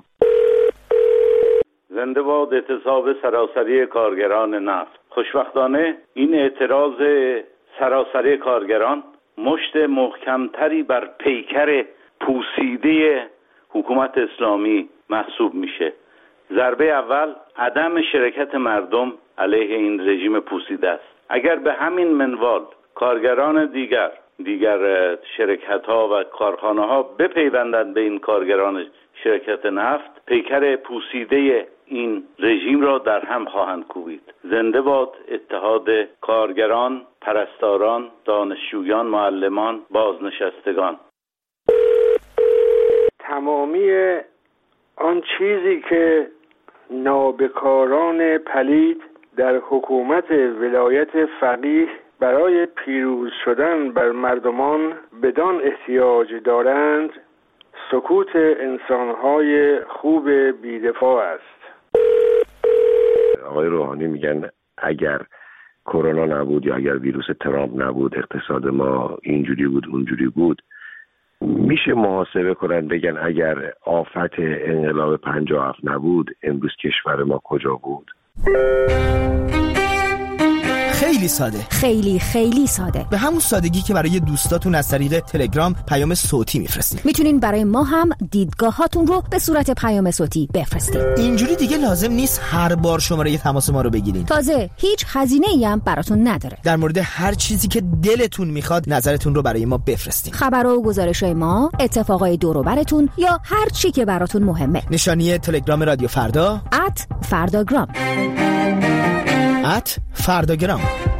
Speaker 11: زنده باد اعتصاب سراسری کارگران نفت. خوشبختانه این اعتراض سراسری کارگران مشت محکمتری بر پیکر پوسیده حکومت اسلامی محسوب میشه. ضربه اول عدم شرکت مردم علیه این رژیم پوسیده است. اگر به همین منوال کارگران دیگر شرکت ها و کارخانه ها بپیوندند به این کارگران شرکت نفت، پیکر پوسیده این رژیم را در هم خواهند کوبید. زنده باد اتحاد کارگران، پرستاران، دانشجویان، معلمان، بازنشستگان.
Speaker 12: تمامی آن چیزی که نابکاران پلید در حکومت ولایت فقیه برای پیروز شدن بر مردمان بدان احتیاج دارند، سکوت انسانهای خوب بی‌دفاع است.
Speaker 8: آقای روحانی میگن اگر کرونا نبود یا اگر ویروس ترامپ نبود اقتصاد ما اینجوری بود اونجوری بود. میشه محاسبه کنن بگن اگر آفت انقلاب 57 نبود امروز کشور ما کجا بود؟
Speaker 13: خیلی ساده، خیلی ساده، به همون سادگی که برای دوستاتون از طریق تلگرام پیام صوتی میفرستید.
Speaker 14: میتونین برای ما هم دیدگاهاتون رو به صورت پیام صوتی بفرستید.
Speaker 13: اینجوری دیگه لازم نیست هر بار شماره تماس ما رو بگیرین.
Speaker 14: تازه هیچ هزینه‌ای هم براتون نداره.
Speaker 13: در مورد هر چیزی که دلتون میخواد نظرتون رو برای ما بفرستید.
Speaker 14: خبرها و گزارش‌های ما، اتفاقای دور و براتون یا هر چی که براتون مهمه.
Speaker 13: نشانی تلگرام رادیو فردا
Speaker 14: @فرداگرام.
Speaker 13: فرداگرام.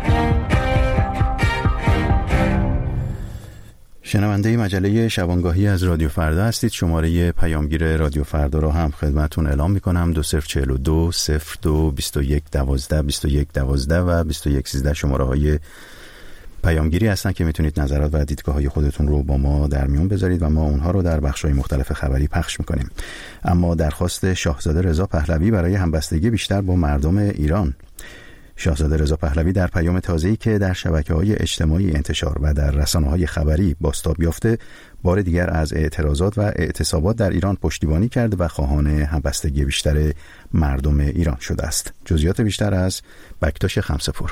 Speaker 1: شنونده مجله شبانگاهی از رادیو فردا هستید. شماره پیامگیر رادیو فردا رو هم خدمتون اعلام میکنم. 2042 02 21 12 21 12 و 21 13 شماره های پیامگیری هستن که میتونید نظرات و دیدگاه‌های خودتون رو با ما در میون بذارید و ما اونها رو در بخش‌های مختلف خبری پخش میکنیم. اما درخواست شاهزاده رضا پهلوی برای همبستگی بیشتر با مردم ایران. شاهزاده رضا پهلوی در پیام تازه‌ای که در شبکه‌های اجتماعی انتشار و در رسانه‌های خبری بازتاب یافته، بار دیگر از اعتراضات و اعتصابات در ایران پشتیبانی کرد و خواهان همبستگی بیشتر مردم ایران شده است. جزئیات بیشتر از بکتاش خمسه‌پور.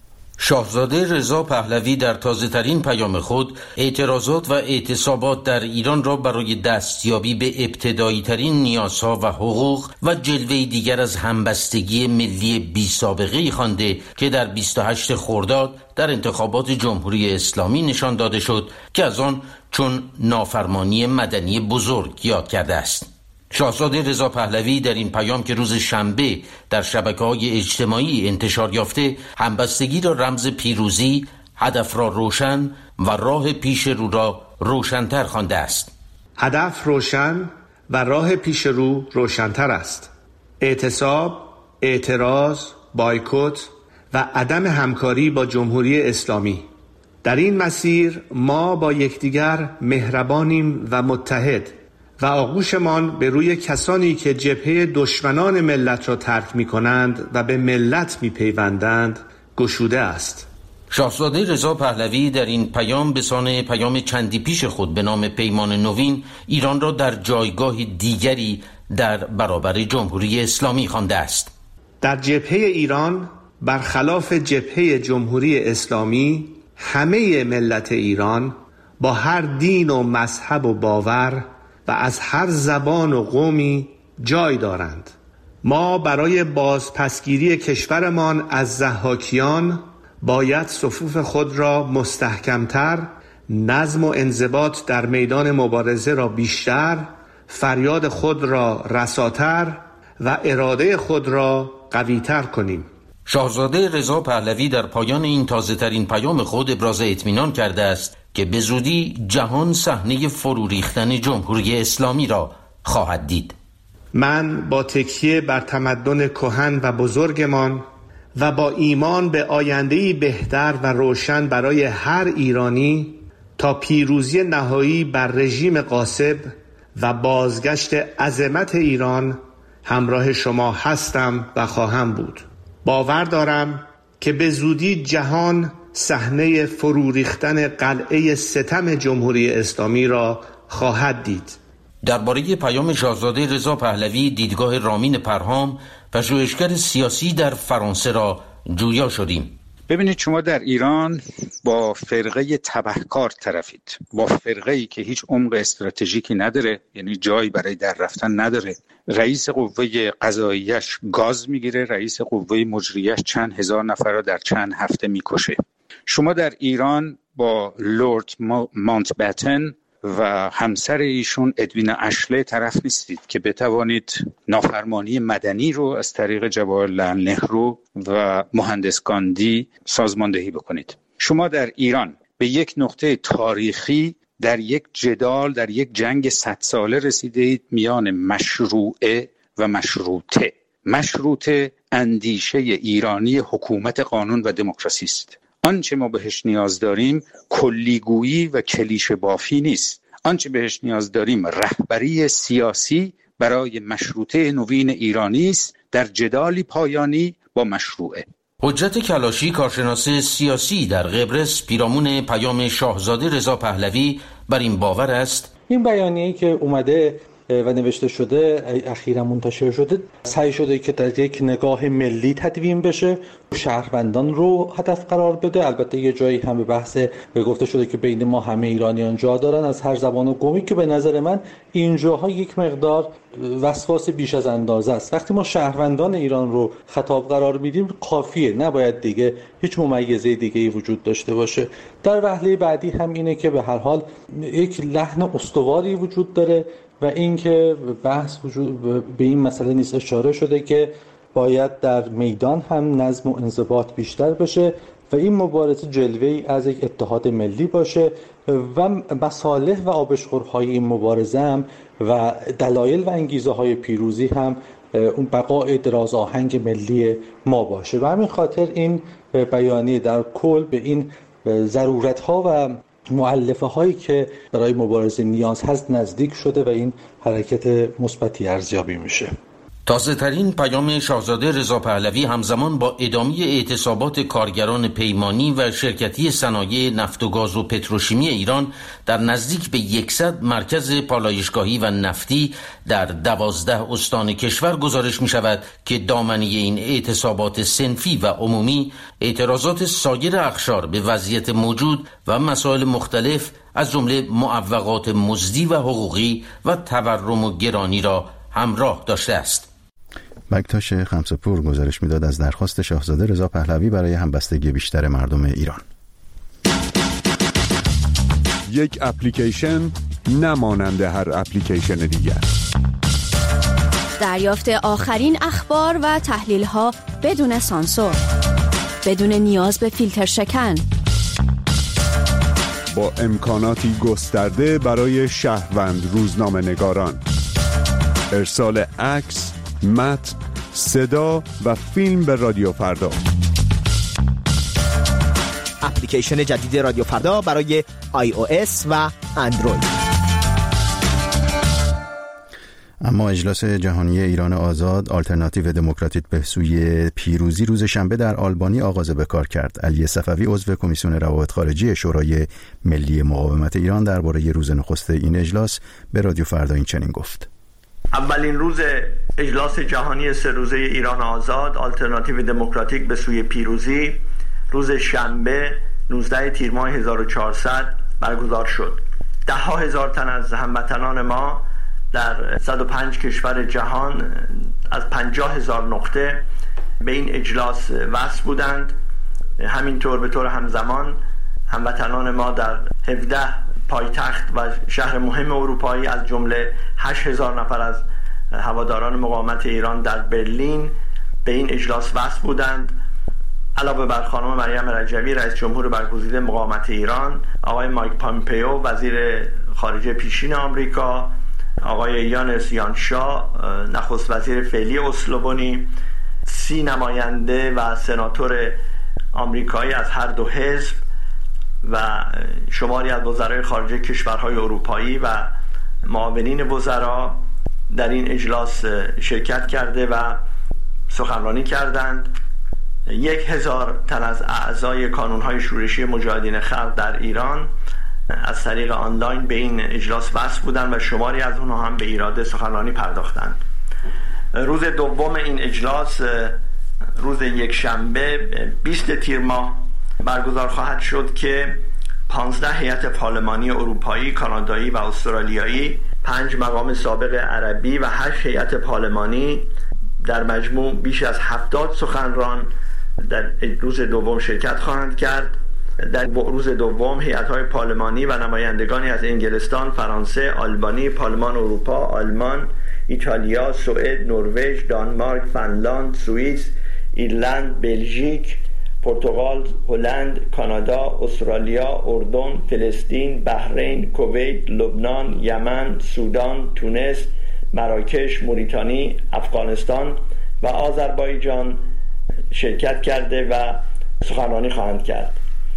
Speaker 15: شاهزاده رضا پهلوی در تازه‌ترین پیام خود اعتراضات و اعتصابات در ایران را برای دستیابی به ابتدایی‌ترین نیازها و حقوق و جلوه‌ای دیگر از همبستگی ملی بی‌سابقه‌ای خوانده که در 28 خرداد در انتخابات جمهوری اسلامی نشان داده شد که از آن چون نافرمانی مدنی بزرگ یاد کرده است. شاهزاده رضا پهلوی در این پیام که روز شنبه در شبکه‌های اجتماعی انتشار یافته، همبستگی را رمز پیروزی، هدف را روشن و راه پیش رو را روشن‌تر خوانده است.
Speaker 16: هدف روشن و راه پیش رو روشن‌تر است. اعتصاب، اعتراض، بایکوت و عدم همکاری با جمهوری اسلامی. در این مسیر ما با یکدیگر مهربانیم و متحد و آغوشمان به روی کسانی که جبهه دشمنان ملت را ترک می کنند و به ملت می پیوندند گشوده است.
Speaker 15: شاهزاده رضا پهلوی در این پیام به سان پیام چندی پیش خود به نام پیمان نوین ایران را در جایگاه دیگری در برابر جمهوری اسلامی خوانده است.
Speaker 16: در جبهه ایران برخلاف جبهه جمهوری اسلامی همه ملت ایران با هر دین و مذهب و باور و از هر زبان و قومی جای دارند. ما برای بازپسگیری کشورمان از ضحاکیان باید صفوف خود را مستحکمتر، نظم و انضباط در میدان مبارزه را بیشتر، فریاد خود را رساتر و اراده خود را قویتر کنیم.
Speaker 15: شاهزاده رضا پهلوی در پایان این تازه‌ترین پیام خود ابراز اطمینان کرده است که به زودی جهان صحنه فرو ریختن جمهوری اسلامی را خواهد دید.
Speaker 16: من با تکیه بر تمدن کهن و بزرگمان و با ایمان به آینده‌ای بهتر و روشن برای هر ایرانی تا پیروزی نهایی بر رژیم غاصب و بازگشت عظمت ایران همراه شما هستم و خواهم بود. باور دارم که به زودی جهان صحنه فرو ریختن قلعه ستم جمهوری اسلامی را خواهد دید.
Speaker 15: درباره پیام شاهزاده رضا پهلوی، دیدگاه رامین پرهام، پژوهشگر سیاسی در فرانسه را جویا شدیم.
Speaker 17: ببینید، شما در ایران با فرقه تبهکار طرفید، با فرقه‌ای که هیچ عمق استراتژیکی نداره، یعنی جایی برای در رفتن نداره. رئیس قوه قضاییش گاز میگیره، رئیس قوه مجریش چند هزار نفر را در چند هفته میکشه. شما در ایران با لورد ماونتبتن و همسر ایشون ادوین اشله طرف نیستید که بتوانید نافرمانی مدنی رو از طریق جواهرلال نهرو و مهندس گاندی سازماندهی بکنید. شما در ایران به یک نقطه تاریخی در یک جدال، در یک جنگ 100 ساله رسیده اید میان مشروعه و مشروطه. مشروطه اندیشه ایرانی حکومت قانون و دموکراسی است. آنچه ما بهش نیاز داریم کلیگویی و کلیشه بافی نیست. آنچه بهش نیاز داریم رهبری سیاسی برای مشروطه نوین ایرانی است در جدالی پایانی با مشروعه.
Speaker 15: حجت کلاشی، کارشناس سیاسی در قبرس، پیرامون پیام شاهزاده رضا پهلوی، بر این باور است
Speaker 18: این بیانیه‌ای که اومده و نوشته شده، اخیراً منتشر شده، سعی شده که در یک نگاه ملی تدوین بشه، شهروندان رو هدف قرار بده. البته یه جایی هم به بحث گفته شده که بین ما همه ایرانیان جا دارن از هر زبان و قومی، که به نظر من این جاها یک مقدار وسواس بیش از اندازه است. وقتی ما شهروندان ایران رو خطاب قرار میدیم کافیه، نباید دیگه هیچ ممیزه دیگه‌ای وجود داشته باشه. در وهله بعدی هم اینه که به هر حال یک لحن استواری وجود داره و اینکه بحث به این مسئله نیز اشاره شده که باید در میدان هم نظم و انضباط بیشتر بشه و این مبارزه جلوه‌ای از یک اتحاد ملی باشه و مصالح و آبشخورهای این مبارزه هم و دلایل و انگیزه‌های پیروزی هم اون بقای دراز آهنگ ملی ما باشه. و همین خاطر این بیانیه در کل به این ضرورت‌ها و مؤلفه هایی که برای مبارزه نیاز هست نزدیک شده و این حرکت مثبتی ارزیابی میشه.
Speaker 15: تازه ترین پیام شاهزاده رضا پهلوی همزمان با ادامه اعتصابات کارگران پیمانی و شرکتی صنایع نفت و گاز و پتروشیمی ایران در نزدیک به 100 مرکز پالایشگاهی و نفتی در 12 استان کشور گزارش می شود که دامنه این اعتصابات صنفی و عمومی اعتراضات سایر اقشار به وضعیت موجود و مسائل مختلف از جمله معوقات مزدی و حقوقی و تورم و گرانی را همراه داشته است.
Speaker 1: بکتاش خمسه‌پور گزارش میداد از درخواست شاهزاده رضا پهلوی برای همبستگی بیشتر مردم ایران.
Speaker 19: یک اپلیکیشن نمانند هر اپلیکیشن دیگر.
Speaker 14: دریافت آخرین اخبار و تحلیل‌ها بدون سانسور، بدون نیاز به فیلتر شکن،
Speaker 19: با امکاناتی گسترده برای شهروند روزنامه‌نگاران، ارسال عکس، متن، صدا و فیلم به رادیو فردا.
Speaker 13: اپلیکیشن جدید رادیو فردا برای iOS و اندروید.
Speaker 1: اما اجلاس جهانی ایران آزاد آلترناتیو دموکراتیک به سوی پیروزی روز شنبه در آلبانی آغاز به کار کرد. علی صفوی عضو کمیسیون روابط خارجی شورای ملی مقاومت ایران درباره روز نخست این اجلاس به رادیو فردا این چنین گفت:
Speaker 20: اولین روز اجلاس جهانی 3 روزه ایران آزاد آلترناتیو دموکراتیک به سوی پیروزی روز شنبه 19 تیر ماه 1400 برگزار شد. 10,000 تن از هموطنان ما در 105 کشور جهان از 50,000 نقطه به این اجلاس وصل بودند. همینطور به طور همزمان هموطنان ما در 17 پایتخت و شهر مهم اروپایی از جمله 8,000 نفر از هواداران مقاومت ایران در برلین به این اجلاس وصل بودند. علاوه بر خانم مریم رجوی رئیس جمهور برگزیده مقاومت ایران، آقای مایک پامپئو وزیر خارجه پیشین آمریکا، آقای یانس یانشا نخست وزیر فعلی اسلوونی، 30 نماینده و سناتور آمریکایی از هر دو حزب و شماری از وزرای خارجه کشورهای اروپایی و معاونین وزرا در این اجلاس شرکت کرده و سخنرانی کردند. 1,000 تن از اعضای کانونهای شورشی مجاهدین خلق در ایران از طریق آنلاین به این اجلاس وصل بودند و شماری از اونها هم به ایراد سخنرانی پرداختند. روز دوم این اجلاس روز یکشنبه 20 تیر ماه برگزار خواهد شد که 15 هیئت پارلمانی اروپایی، کانادایی و استرالیایی، 5 مقام سابق عربی و 8 هیئت پارلمانی در مجموع بیش از 70 سخنران در روز دوم شرکت خواهند کرد. در روز دوم هیئت‌های پارلمانی و نمایندگانی از انگلستان، فرانسه، آلبانی، پارلمان اروپا، آلمان، ایتالیا، سوئد، نروژ، دانمارک، فنلاند، سوئیس، ایرلند، بلژیک، پرتغال، هلند، کانادا، استرالیا، اردن، فلسطین، بحرین، کویت، لبنان، یمن، سودان، تونس، مراکش، موریتانی، افغانستان و آذربایجان شرکت کرده و سخنرانی خواهند کرد.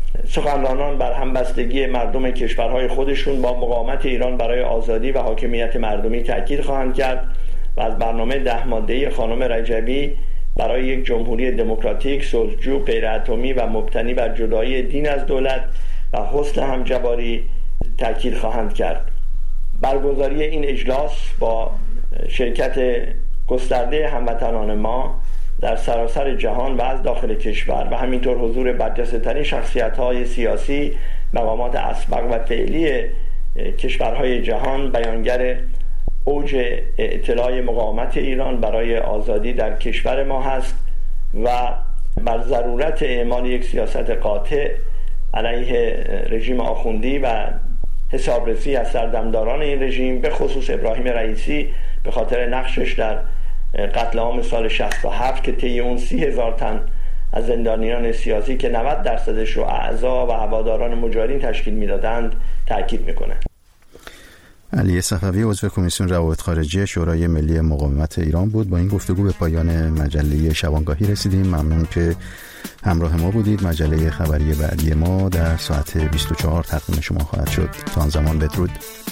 Speaker 20: سخنرانان بر همبستگی مردم کشورهای خودشون با مقاومت ایران برای آزادی و حاکمیت مردمی تاکید خواهند کرد و از برنامه 10 ماده‌ای خانم رجبی برای یک جمهوری دموکراتیک، صلحجو، غیراتمی و مبتنی بر جدایی دین از دولت و حسن همجواری تاکید خواهند کرد. برگزاری این اجلاس با شرکت گسترده هموطنان ما در سراسر جهان و از داخل کشور و همینطور حضور برجسته‌ترین شخصیت‌های سیاسی، مقامات اسبق و فعلی کشورهای جهان بیانگر اوج اطلاع مقاومت ایران برای آزادی در کشور ما هست و بر ضرورت اعمال یک سیاست قاطع علیه رژیم آخوندی و حسابرسی از سردمداران این رژیم، به خصوص ابراهیم رئیسی به خاطر نقشش در قتل عام سال 67 که طی اون 30,000 تن از زندانیان سیاسی که 90% رو اعضا و هواداران مجاهدین تشکیل میدادند تاکید میکنه.
Speaker 1: علی صفوی عضو کمیسیون روابط خارجی شورای ملی مقاومت ایران بود. با این گفتگو به پایان مجله شبانگاهی رسیدیم. ممنون که همراه ما بودید. مجله خبری بعدی ما در ساعت 24 تقدیم شما خواهد شد. تا آن زمان بدرود.